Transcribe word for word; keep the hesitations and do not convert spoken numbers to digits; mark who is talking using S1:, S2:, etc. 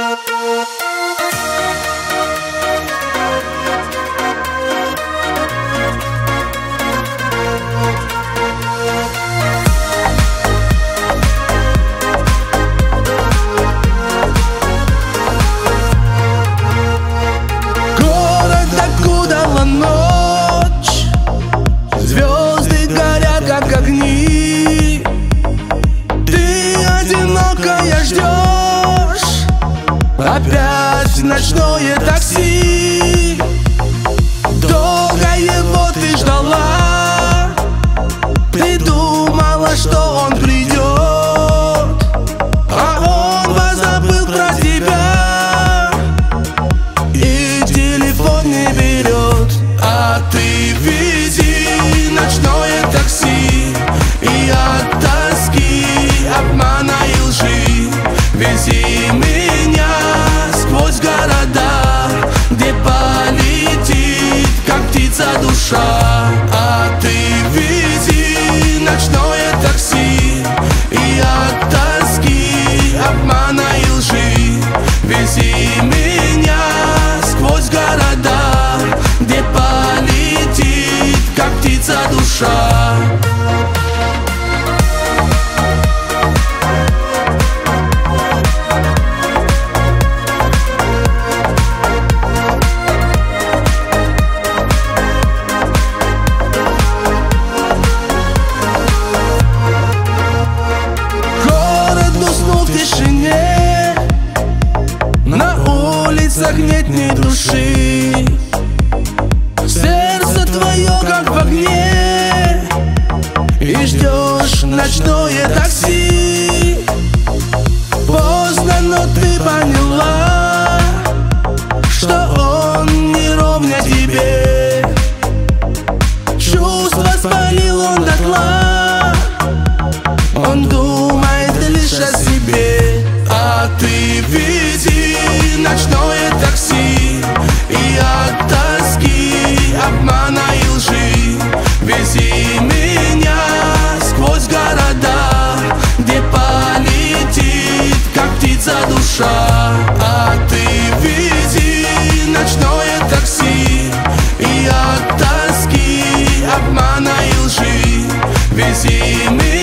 S1: Ночь, звезды горят как огни. Ты одинокая ждешь опять ночное такси. Долго его ты ждала, придумала, что он придет, а он позабыл про тебя и телефон не берет. А ты вези ночное такси, и от тоски, обмана и лжи вези меня сквозь города, где полетит, как птица, душа. А ты вези ночное такси, и от тоски, обмана и лжи вези меня сквозь города, где полетит, как птица, душа. Город уснул в тишине, на улицах нет ни души. Сердце твое как в огне, и ждешь ночное такси. Поздно, но ты поняла, что он не ровня тебе. Чувства спалил он дотла, он думает лишь о себе. А ты вези ночное такси, и от тоски, обмана и лжи вези меня сквозь города, где полетит, как птица, душа. А ты вези ночное такси, и от тоски, обмана и лжи вези меня